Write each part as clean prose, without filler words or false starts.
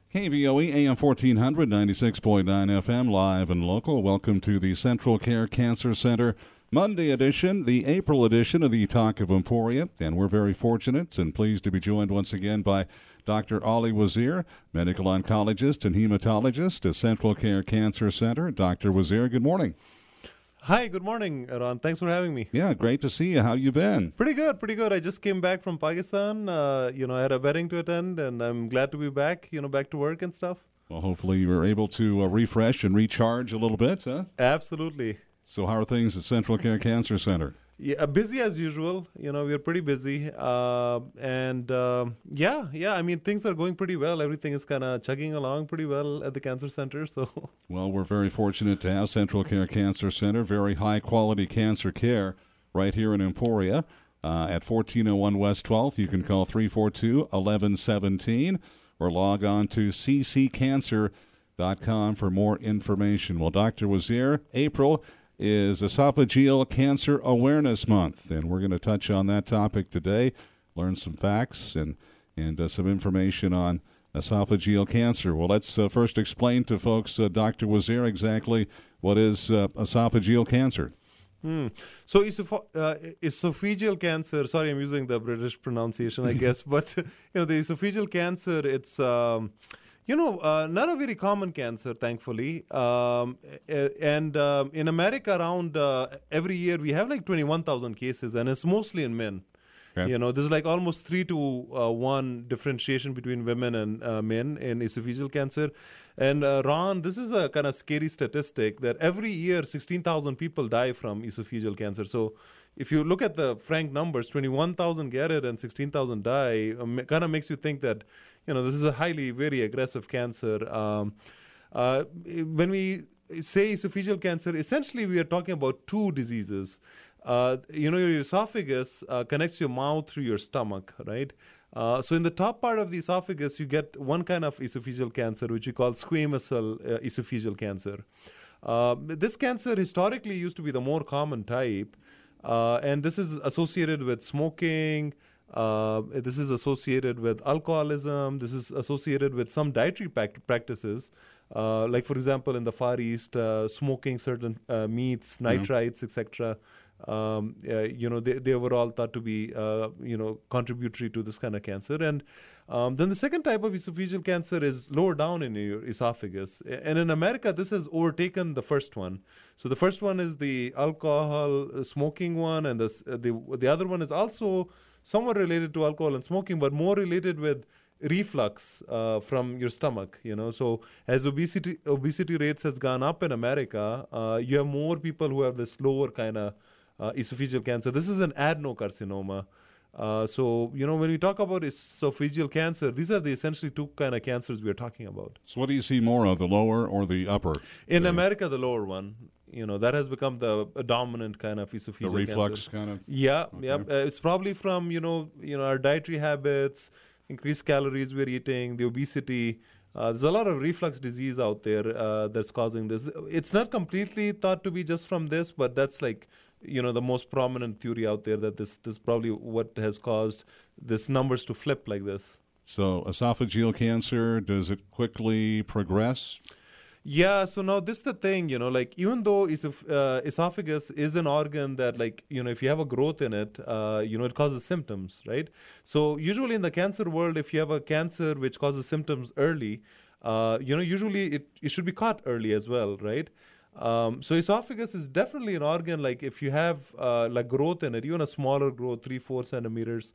KVOE AM 1400, 96.9 FM, live and local. Welcome to the Central Care Cancer Center Monday edition, the April edition of the Talk of Emporia. And we're very fortunate and pleased to be joined once again by Dr. Ali Wazir, medical oncologist and hematologist at Central Care Cancer Center. Dr. Wazir, good morning. Hi, good morning, Ron. Thanks for having me. Yeah, great to see you. How you been? Pretty good. I just came back from Pakistan. I had a wedding to attend, and I'm glad to be back, back to work and stuff. Well, hopefully you were able to refresh and recharge a little bit, huh? Absolutely. So how are things at Central Care Cancer Center? Yeah, busy as usual. We're pretty busy. Things are going pretty well. Everything is kind of chugging along pretty well at the cancer center. So, well, we're very fortunate to have Central Care Cancer Center, very high-quality cancer care right here in Emporia at 1401 West 12th. You can call 342-1117 or log on to cccancer.com for more information. Well, Dr. Wazir, April is Esophageal Cancer Awareness Month, and we're going to touch on that topic today, learn some facts and some information on esophageal cancer. Well, let's first explain to folks, Dr. Wazir, exactly what is esophageal cancer. So esophageal cancer, sorry, I'm using the British pronunciation, I guess, but the esophageal cancer, it's not a very common cancer, thankfully. In America, around every year, we have like 21,000 cases, and it's mostly in men. Okay. There's like almost 3-to-1 differentiation between women and men in esophageal cancer. And Ron, this is a kind of scary statistic that every year 16,000 people die from esophageal cancer. So if you look at the frank numbers, 21,000 get it and 16,000 die, kind of makes you think that, this is a very aggressive cancer. When we say esophageal cancer, essentially we are talking about two diseases. Your esophagus connects your mouth through your stomach, right? So in the top part of the esophagus, you get one kind of esophageal cancer, which we call squamous cell esophageal cancer. This cancer historically used to be the more common type, and this is associated with smoking. This is associated with alcoholism. This is associated with some dietary practices, like, for example, in the Far East, smoking certain meats, nitrites, etc. They were all thought to be, contributory to this kind of cancer. And then the second type of esophageal cancer is lower down in your esophagus. And in America, this has overtaken the first one. So the first one is the alcohol smoking one, and the other one is also somewhat related to alcohol and smoking, but more related with reflux from your stomach. So as obesity rates has gone up in America, you have more people who have this lower kind of esophageal cancer. This is an adenocarcinoma. When we talk about esophageal cancer, these are the essentially two kind of cancers we are talking about. So what do you see more of, the lower or the upper? In America, the lower one. That has become the dominant kind of esophageal cancer. The reflux kind of? Yeah, okay. Yeah. It's probably from, our dietary habits, increased calories we're eating, the obesity. There's a lot of reflux disease out there that's causing this. It's not completely thought to be just from this, but that's like, the most prominent theory out there, that this is probably what has caused this numbers to flip like this. So esophageal cancer, does it quickly progress? Yeah, so now this is the thing, even though esophagus is an organ that, if you have a growth in it, it causes symptoms, right? So usually in the cancer world, if you have a cancer which causes symptoms early, usually it should be caught early as well, right? So esophagus is definitely an organ, like if you have growth in it, even a smaller growth, 3-4 centimeters,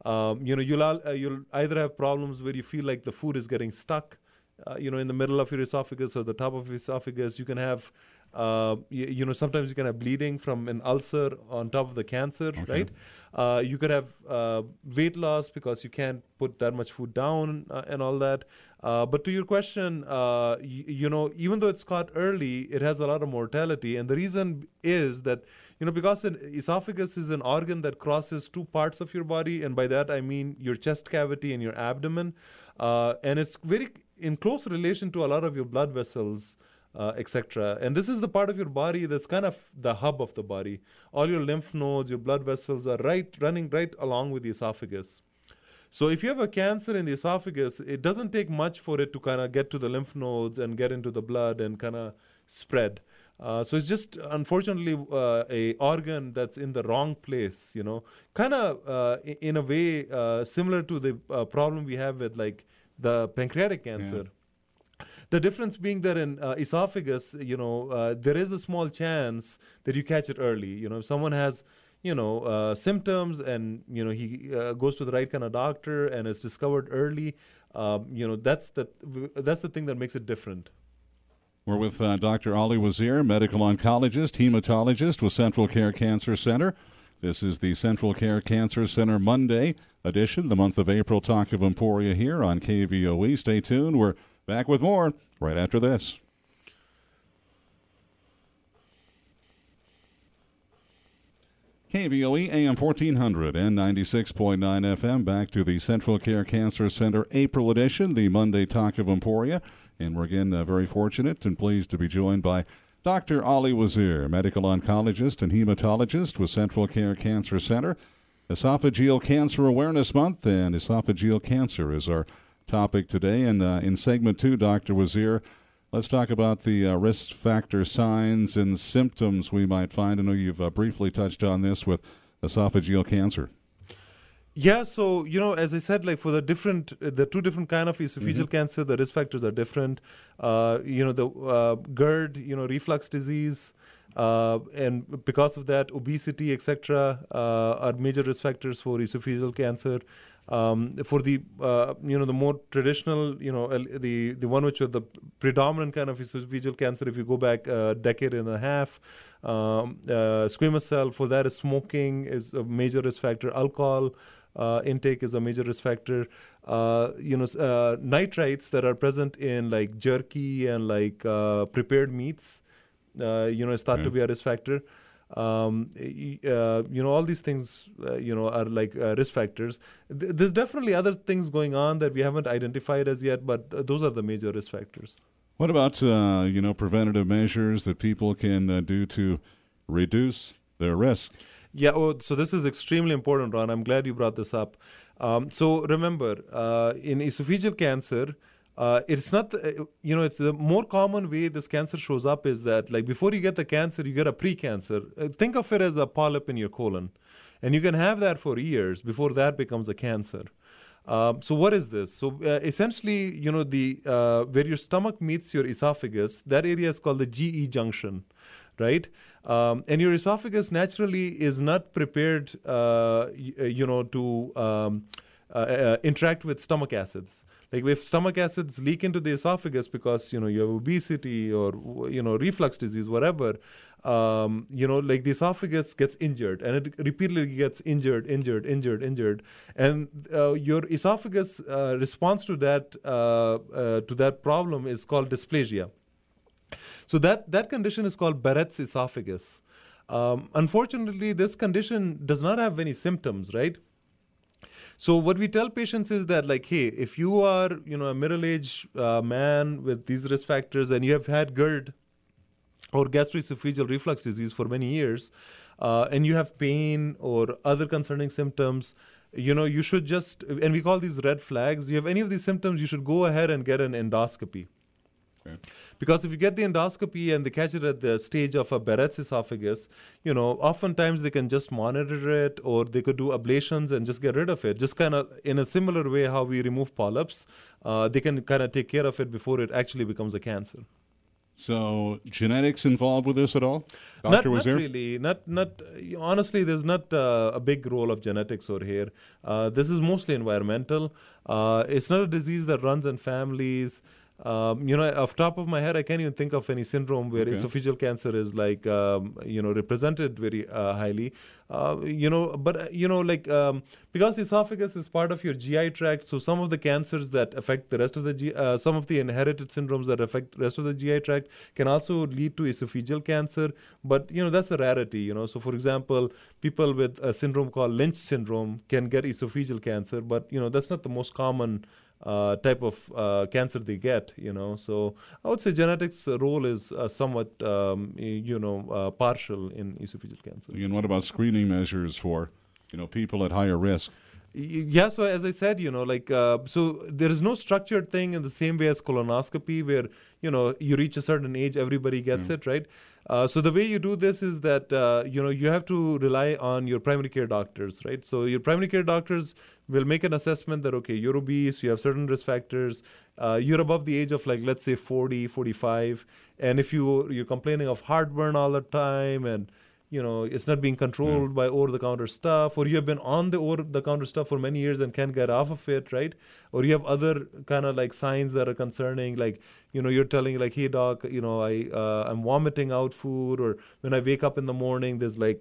you'll either have problems where you feel like the food is getting stuck, in the middle of your esophagus or the top of your esophagus. You can have, sometimes you can have bleeding from an ulcer on top of the cancer, okay. Right? You could have weight loss because you can't put that much food down and all that. But to your question, even though it's caught early, it has a lot of mortality. And the reason is that, because an esophagus is an organ that crosses two parts of your body. And by that, I mean your chest cavity and your abdomen. And it's very in close relation to a lot of your blood vessels, etc. And this is the part of your body that's kind of the hub of the body. All your lymph nodes, your blood vessels are running right along with the esophagus. So if you have a cancer in the esophagus, it doesn't take much for it to kind of get to the lymph nodes and get into the blood and kind of spread. So it's just unfortunately a organ that's in the wrong place, kind of in a way similar to the problem we have with like the pancreatic cancer. Yeah. The difference being that in esophagus, there is a small chance that you catch it early. If someone has symptoms and he goes to the right kind of doctor and it's discovered early, that's the thing that makes it different. We're with Dr. Ali Wazir, medical oncologist, hematologist with Central Care Cancer Center. This is the Central Care Cancer Center Monday edition, the month of April Talk of Emporia here on KVOE. Stay tuned. We're back with more right after this. KVOE AM 1400 and 96.9 FM. Back to the Central Care Cancer Center April edition, the Monday Talk of Emporia. And we're again very fortunate and pleased to be joined by Dr. Ali Wazir, medical oncologist and hematologist with Central Care Cancer Center. Esophageal Cancer Awareness Month, and esophageal cancer is our topic today. And in segment 2, Dr. Wazir, let's talk about the risk factor signs and symptoms we might find. I know you've briefly touched on this with esophageal cancer. Yeah, so, as I said, like for the two different kind of esophageal cancer, the risk factors are different. The GERD, reflux disease, and because of that, obesity, etc., are major risk factors for esophageal cancer. For the the more traditional, the one which was the predominant kind of esophageal cancer, if you go back a decade and a half, squamous cell, for that is smoking is a major risk factor. Alcohol intake is a major risk factor. Nitrites that are present in like jerky and like prepared meats, is thought to be a risk factor. All these things, are like risk factors. There's definitely other things going on that we haven't identified as yet, but those are the major risk factors. What about, preventative measures that people can do to reduce their risk? Yeah, so this is extremely important, Ron. I'm glad you brought this up. So remember, in esophageal cancer, it's not, it's the more common way this cancer shows up is that, like, before you get the cancer, you get a pre-cancer. Think of it as a polyp in your colon. And you can have that for years before that becomes a cancer. So what is this? So essentially, where your stomach meets your esophagus, that area is called the GE junction, right? And your esophagus naturally is not prepared, to interact with stomach acids. Like if stomach acids leak into the esophagus because, you have obesity or, reflux disease, whatever, like the esophagus gets injured and it repeatedly gets injured. And your esophagus response to that problem is called dysplasia. So that condition is called Barrett's esophagus. Unfortunately, this condition does not have any symptoms, right? So what we tell patients is that, like, hey, if you are, a middle-aged man with these risk factors and you have had GERD or gastroesophageal reflux disease for many years, and you have pain or other concerning symptoms, you should just, and we call these red flags, you have any of these symptoms, you should go ahead and get an endoscopy. Okay. Because if you get the endoscopy and they catch it at the stage of a Barrett's esophagus, oftentimes they can just monitor it, or they could do ablations and just get rid of it. Just kind of in a similar way how we remove polyps, they can kind of take care of it before it actually becomes a cancer. So genetics involved with this at all? Dr. Wazir? Not really. Not honestly, there's not a big role of genetics over here. This is mostly environmental. It's not a disease that runs in families. Off top of my head, I can't even think of any syndrome where esophageal cancer is like, represented very highly. Because esophagus is part of your GI tract, so some of the cancers that affect the rest of the some of the inherited syndromes that affect the rest of the GI tract can also lead to esophageal cancer. But, that's a rarity, So, for example, people with a syndrome called Lynch syndrome can get esophageal cancer, but, that's not the most common type of cancer they get, So I would say genetics role is somewhat, partial in esophageal cancer. And what about screening measures for, people at higher risk? Yeah, so as I said, so there is no structured thing in the same way as colonoscopy where, you reach a certain age, everybody gets it, right? So the way you do this is that, you have to rely on your primary care doctors, right? So your primary care doctors will make an assessment that, okay, you're obese, you have certain risk factors, you're above the age of let's say 40, 45. And if you're complaining of heartburn all the time and, it's not being controlled by over-the-counter stuff, or you have been on the over-the-counter stuff for many years and can't get off of it, right? Or you have other kind of signs that are concerning, you're telling hey doc, I'm vomiting out food, or when I wake up in the morning, there's the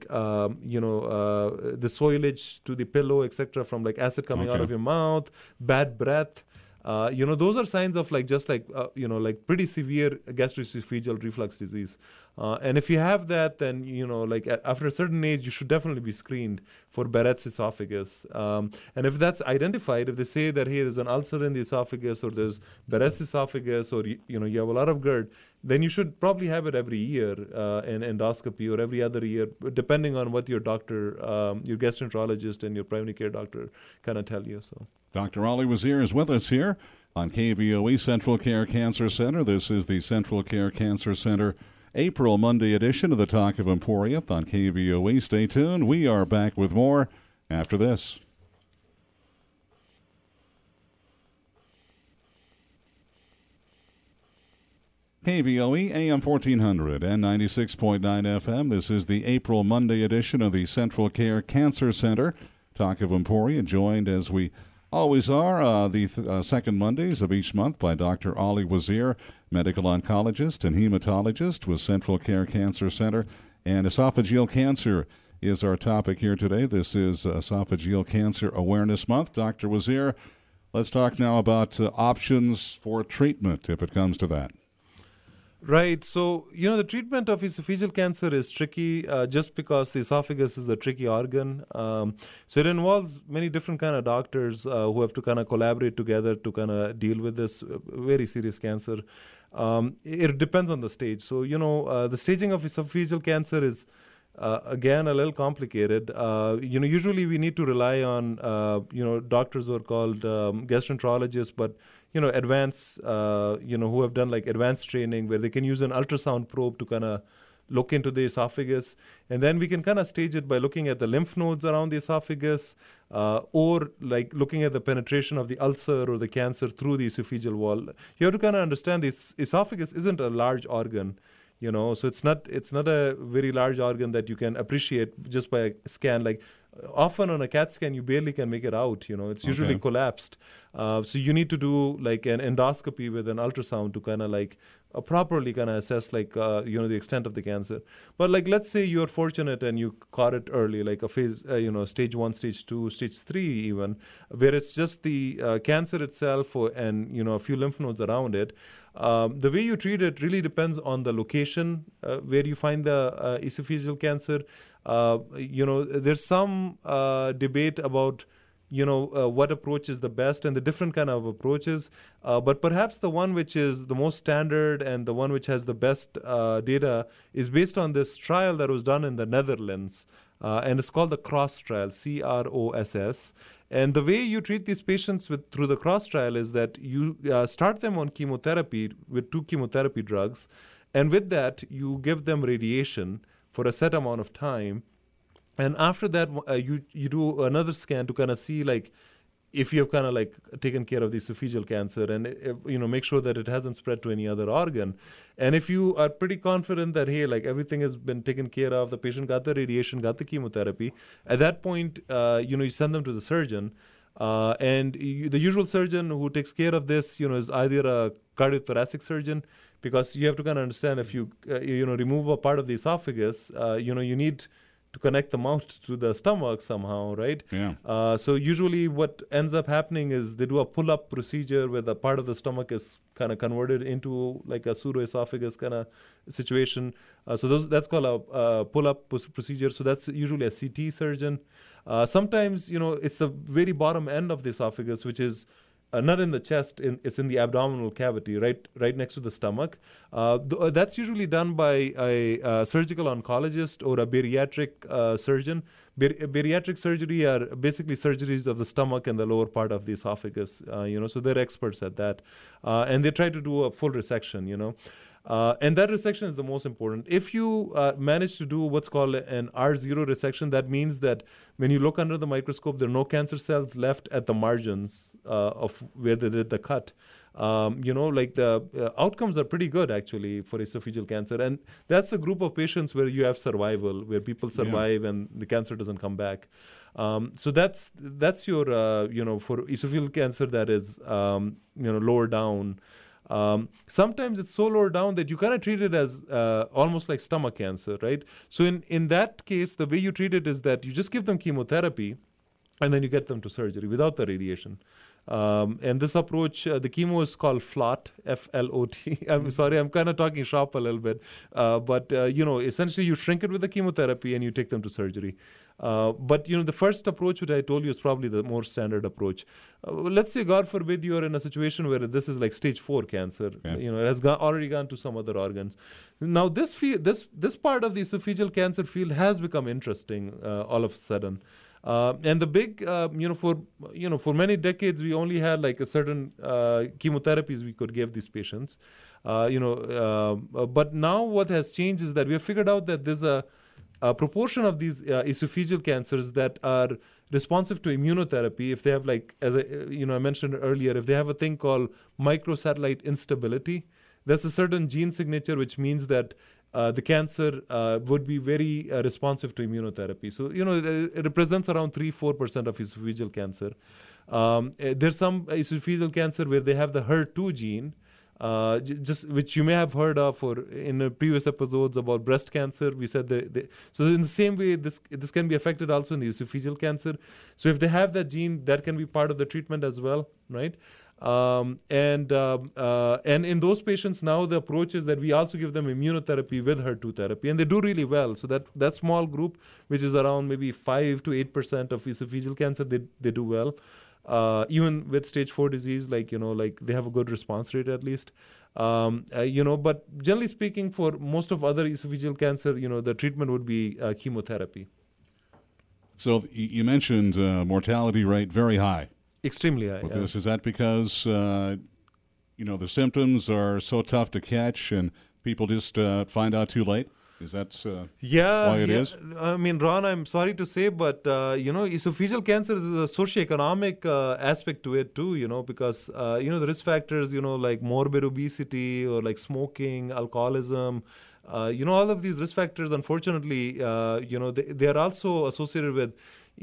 soilage to the pillow, etc., from acid coming out of your mouth, bad breath. Those are signs of pretty severe gastroesophageal reflux disease. And if you have that, then, after a certain age, you should definitely be screened for Barrett's esophagus. And if that's identified, if they say that, hey, there's an ulcer in the esophagus, or there's Barrett's esophagus, or, you have a lot of GERD, then you should probably have it every year in endoscopy, or every other year, depending on what your doctor, your gastroenterologist and your primary care doctor kind of tell you. So, Dr. Ali Wazir is with us here on KVOE Central Care Cancer Center. This is the Central Care Cancer Center April Monday edition of the Talk of Emporia on KVOE. Stay tuned. We are back with more after this. KVOE AM 1400 and 96.9 FM. This is the April Monday edition of the Central Care Cancer Center Talk of Emporia, joined as we always are the second Mondays of each month by Dr. Ali Wazir, medical oncologist and hematologist with Central Care Cancer Center. And esophageal cancer is our topic here today. This is Esophageal Cancer Awareness Month. Dr. Wazir, let's talk now about options for treatment if it comes to that. Right. So, the treatment of esophageal cancer is tricky just because the esophagus is a tricky organ. So it involves many different kind of doctors who have to kind of collaborate together to kind of deal with this very serious cancer. It depends on the stage. So, the staging of esophageal cancer is, again, a little complicated. Usually we need to rely on, doctors who are called gastroenterologists, but advanced, who have done advanced training where they can use an ultrasound probe to kind of look into the esophagus. And then we can kind of stage it by looking at the lymph nodes around the esophagus or looking at the penetration of the ulcer or the cancer through the esophageal wall. You have to kind of understand this esophagus isn't a large organ. So it's not a very large organ that you can appreciate just by a scan. Often on a CAT scan, you barely can make it out. It's usually collapsed. So you need to do an endoscopy with an ultrasound to kind of properly kind of assess the extent of the cancer. But let's say you're fortunate and you caught it early, like a phase, stage 1, stage 2, stage 3 even, where it's just the cancer itself and a few lymph nodes around it. The way you treat it really depends on the location where you find the esophageal cancer. There's some debate about what approach is the best and the different kind of approaches. But perhaps the one which is the most standard and the one which has the best data is based on this trial that was done in the Netherlands. And it's called the CROSS trial, CROSS. And the way you treat these patients through the CROSS trial is that you start them on chemotherapy with 2 chemotherapy drugs. And with that, you give them radiation for a set amount of time. And after that, you do another scan to kind of see if you have kind of taken care of the esophageal cancer and make sure that it hasn't spread to any other organ. And if you are pretty confident that hey, everything has been taken care of, the patient got the radiation, got the chemotherapy, at that point you send them to the surgeon. And the usual surgeon who takes care of this is either a cardiothoracic surgeon, because you have to kind of understand if you remove a part of the esophagus, you need to connect the mouth to the stomach somehow, right? Yeah. So usually what ends up happening is they do a pull-up procedure where the part of the stomach is kind of converted into a pseudoesophagus kind of situation. So that's called a pull-up procedure. So that's usually a CT surgeon. Sometimes, it's the very bottom end of the esophagus, which is not in the chest, it's in the abdominal cavity, right next to the stomach. That's usually done by a surgical oncologist or a bariatric surgeon. Bariatric surgery are basically surgeries of the stomach and the lower part of the esophagus, so they're experts at that. And they try to do a full resection, and that resection is the most important. If you manage to do what's called an R0 resection, that means that when you look under the microscope, there are no cancer cells left at the margins of where they did the cut. The outcomes are pretty good actually for esophageal cancer, and that's the group of patients where you have survival, where people survive and the cancer doesn't come back. So that's your for esophageal cancer that is lower down. Sometimes it's so lower down that you kind of treat it as almost like stomach cancer, right? So in that case, the way you treat it is that you just give them chemotherapy and then you get them to surgery without the radiation. And this approach, the chemo is called FLOT, F-L-O-T. I'm sorry, I'm kind of talking shop a little bit. But essentially you shrink it with the chemotherapy and you take them to surgery. But the first approach which I told you is probably the more standard approach. Let's say, God forbid, you're in a situation where this is like stage 4 cancer. Yeah. It has already gone to some other organs. Now, this part of the esophageal cancer field has become interesting all of a sudden. And the big, for many decades, we only had like a certain chemotherapies we could give these patients. But now what has changed is that we have figured out that there's a proportion of these esophageal cancers that are responsive to immunotherapy if they have, like, as I mentioned earlier, if they have a thing called microsatellite instability. That's a certain gene signature which means that the cancer would be very responsive to immunotherapy. So, it represents around 3-4% of esophageal cancer. There's some esophageal cancer where they have the HER2 gene, which you may have heard of, or in the previous episodes about breast cancer, we said so in the same way, this can be affected also in the esophageal cancer. So if they have that gene, that can be part of the treatment as well, right? And in those patients now, the approach is that we also give them immunotherapy with HER2 therapy, and they do really well. So that small group, which is around maybe 5 to 8% of esophageal cancer, they do well. Even with stage 4 disease, like they have a good response rate at least. But generally speaking, for most of other esophageal cancer, the treatment would be chemotherapy. So you mentioned mortality rate very high. Extremely high. With this, is that because the symptoms are so tough to catch and people just find out too late? Is that why it is? I mean, Ron, I'm sorry to say, but esophageal cancer is a socioeconomic aspect to it too. Because the risk factors, like morbid obesity or like smoking, alcoholism. All of these risk factors, unfortunately, they are also associated with.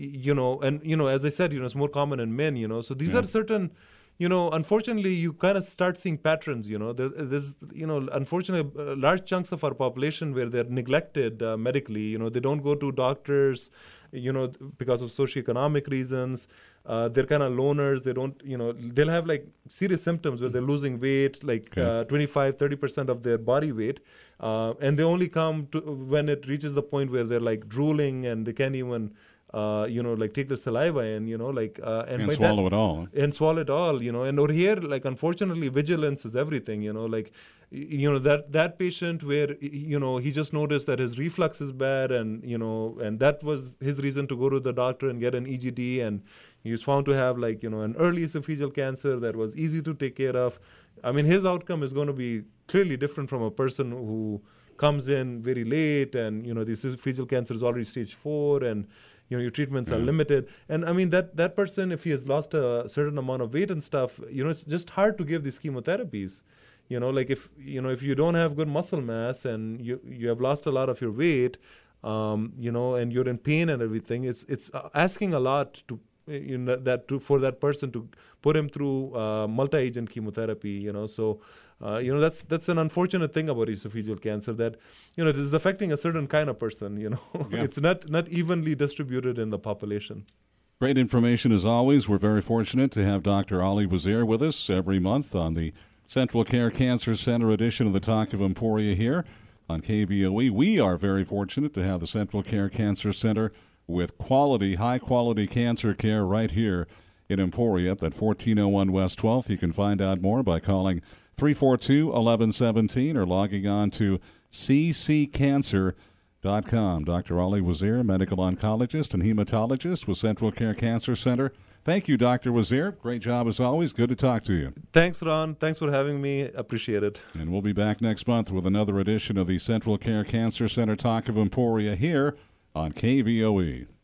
As I said, it's more common in men, So these are certain, unfortunately, you kind of start seeing patterns, There's, unfortunately, large chunks of our population where they're neglected medically, They don't go to doctors, because of socioeconomic reasons. They're kind of loners. They don't, they'll have like serious symptoms where they're losing weight, like 25-30% of their body weight. And they only come to when it reaches the point where they're like drooling and they can't even take the saliva and, and swallow it all. And swallow it all, And over here, like, unfortunately, vigilance is everything, that patient where, he just noticed that his reflux is bad and, and that was his reason to go to the doctor and get an EGD. And he was found to have, like, an early esophageal cancer that was easy to take care of. I mean, his outcome is going to be clearly different from a person who comes in very late and, the esophageal cancer is already stage 4 and, your treatments are limited. And I mean, that person, if he has lost a certain amount of weight and stuff, it's just hard to give these chemotherapies. If you don't have good muscle mass and you have lost a lot of your weight, and you're in pain and everything, it's asking a lot to for that person to put him through multi-agent chemotherapy. So that's an unfortunate thing about esophageal cancer, that it is affecting a certain kind of person. Yeah. It's not evenly distributed in the population. Great information as always. We're very fortunate to have Dr. Ali Wazir with us every month on the Central Care Cancer Center edition of the Talk of Emporia here on KVOE. We are very fortunate to have the Central Care Cancer Center with high-quality cancer care right here in Emporia at 1401 West 12th. You can find out more by calling 342-1117 or logging on to cccancer.com. Dr. Ali Wazir, medical oncologist and hematologist with Central Care Cancer Center. Thank you, Dr. Wazir. Great job as always. Good to talk to you. Thanks, Ron. Thanks for having me. Appreciate it. And we'll be back next month with another edition of the Central Care Cancer Center Talk of Emporia here on KVOE.